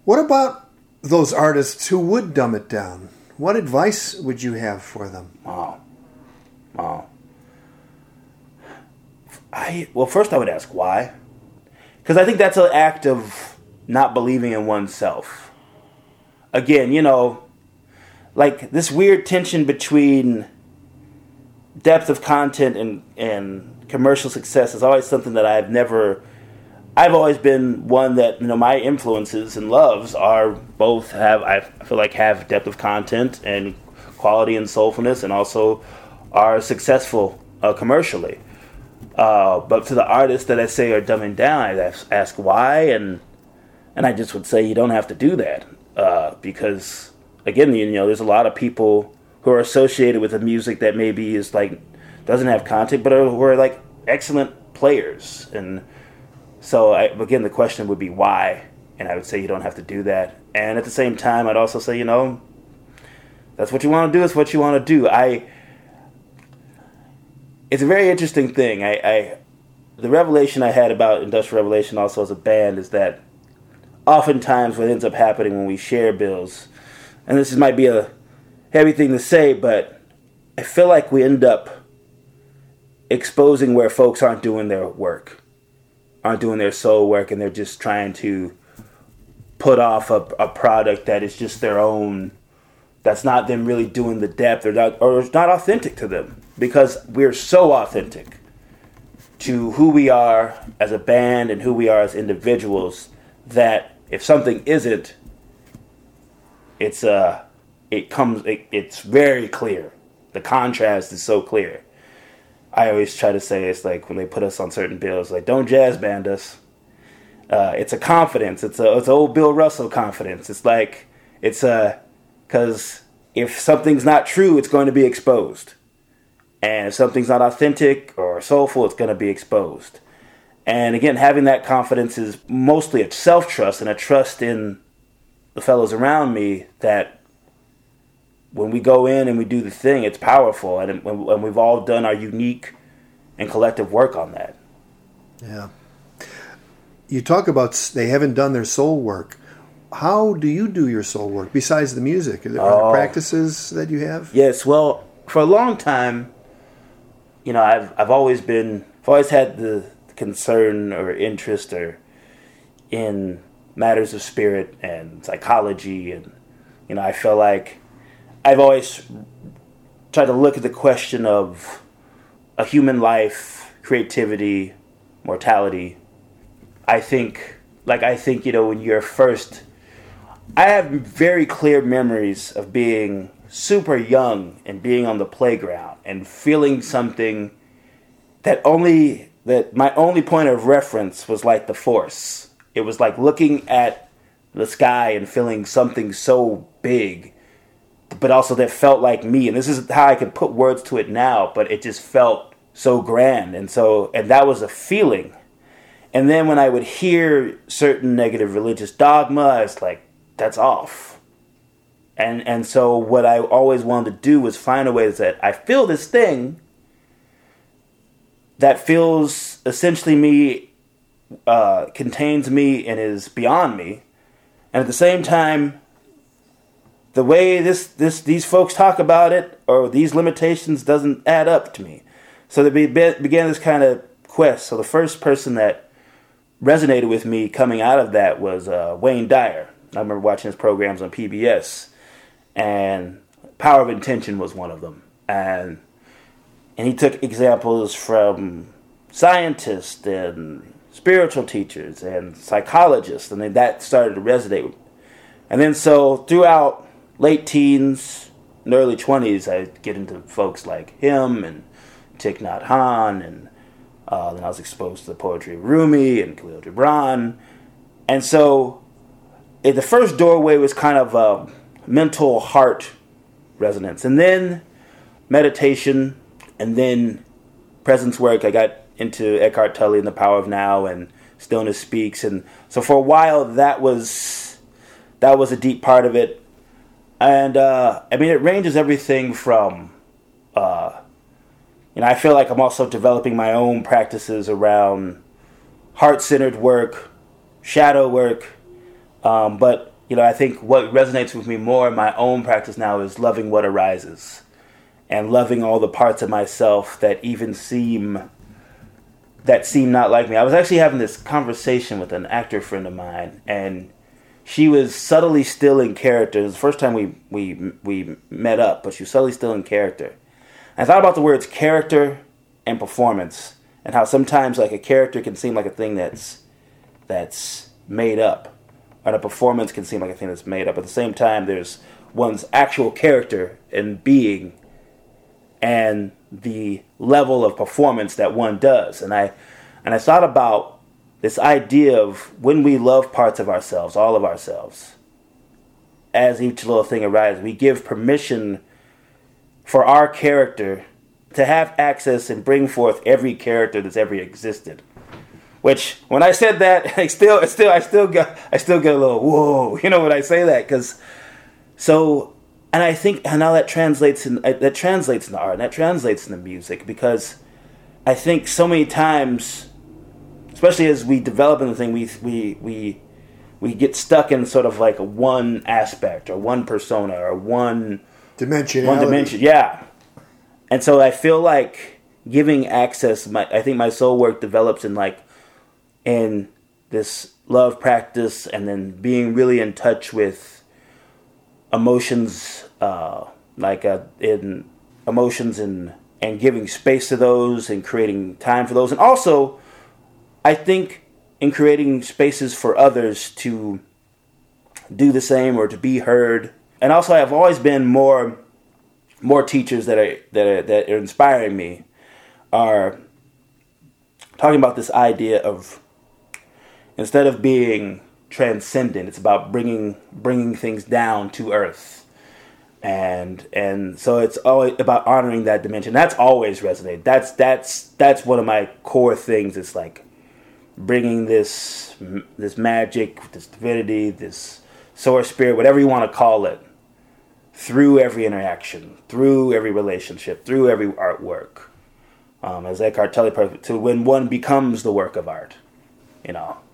What about those artists who would dumb it down? What advice would you have for them? Wow. Well, first I would ask why. Because I think that's an act of not believing in oneself. Again, like this weird tension between depth of content and commercial success is always something that I've always been one that, my influences and loves are both I feel like have depth of content and quality and soulfulness, and also are successful commercially. But to the artists that I say are dumbing down, I ask why, and I just would say you don't have to do that, because again, there's a lot of people who are associated with the music that maybe is like doesn't have content, but who are like excellent players. And so again, the question would be why, and I would say you don't have to do that. And at the same time, I'd also say that's what you want to do. It's what you want to do. It's a very interesting thing. The revelation I had about Industrial Revelation also as a band is that oftentimes what ends up happening when we share bills, and this might be a heavy thing to say, but I feel like we end up exposing where folks aren't doing their work, aren't doing their soul work, and they're just trying to put off a product that is just their own, that's not them really doing the depth, or it's not authentic to them. Because we're so authentic to who we are as a band and who we are as individuals that if something isn't, it's very clear. The contrast is so clear. I always try to say it's like when they put us on certain bills, like don't jazz band us. It's a confidence. It's old Bill Russell confidence. It's like because if something's not true, it's going to be exposed. And if something's not authentic or soulful, it's going to be exposed. And again, having that confidence is mostly a self-trust and a trust in the fellows around me that when we go in and we do the thing, it's powerful. And when we've all done our unique and collective work on that. Yeah. You talk about they haven't done their soul work. How do you do your soul work besides the music? Are there practices that you have? Yes. Well, for a long time, I've always had the concern or interest in matters of spirit and psychology, and I feel like I've always tried to look at the question of a human life, creativity, mortality. I think when you're first, I have very clear memories of being super young and being on the playground and feeling something that my only point of reference was like the Force. It was like looking at the sky and feeling something so big, but also that felt like me. And this is how I can put words to it now, but it just felt so grand. And that was a feeling. And then when I would hear certain negative religious dogma, I was like, that's off. And so what I always wanted to do was find a way that I feel this thing that feels essentially me, contains me and is beyond me. And at the same time, the way these folks talk about it or these limitations doesn't add up to me. So they began this kind of quest. So the first person that resonated with me coming out of that was Wayne Dyer. I remember watching his programs on PBS. And Power of Intention was one of them. And he took examples from scientists and spiritual teachers and psychologists, and then that started to resonate. And then so throughout late teens and early 20s, I get into folks like him and Thich Nhat Hanh, and then I was exposed to the poetry of Rumi and Khalil Gibran. And so the first doorway was kind of mental heart resonance, and then meditation, and then presence work. I got into Eckhart Tolle and the Power of Now and Stillness Speaks, and so for a while that was a deep part of it. And it ranges everything from I feel like I'm also developing my own practices around heart-centered work, shadow work, But I think what resonates with me more in my own practice now is loving what arises, and loving all the parts of myself that seem not like me. I was actually having this conversation with an actor friend of mine, and she was subtly still in character. It was the first time we met up, but she was subtly still in character. And I thought about the words character and performance, and how sometimes like a character can seem like a thing that's made up, and a performance can seem like a thing that's made up. At the same time, there's one's actual character and being, and the level of performance that one does. And I thought about this idea of when we love parts of ourselves, all of ourselves, as each little thing arises, we give permission for our character to have access and bring forth every character that's ever existed. Which, when I said that, I still get a little whoa, when I say that, and I think, and now that translates into art, and that translates into music, because I think so many times, especially as we develop in the thing, we get stuck in sort of like a one aspect or one persona or one dimension, yeah. And so I feel like giving access, I think my soul work develops in this love practice, and then being really in touch with emotions, in emotions and giving space to those and creating time for those. And also, I think in creating spaces for others to do the same or to be heard. And also, I've always been more teachers that are inspiring me are talking about this idea of, instead of being transcendent, it's about bringing things down to earth, and so it's always about honoring that dimension. That's always resonated. That's one of my core things. It's like bringing this magic, this divinity, this source spirit, whatever you want to call it, through every interaction, through every relationship, through every artwork. As Eckhart Tolle put it, to when one becomes the work of art,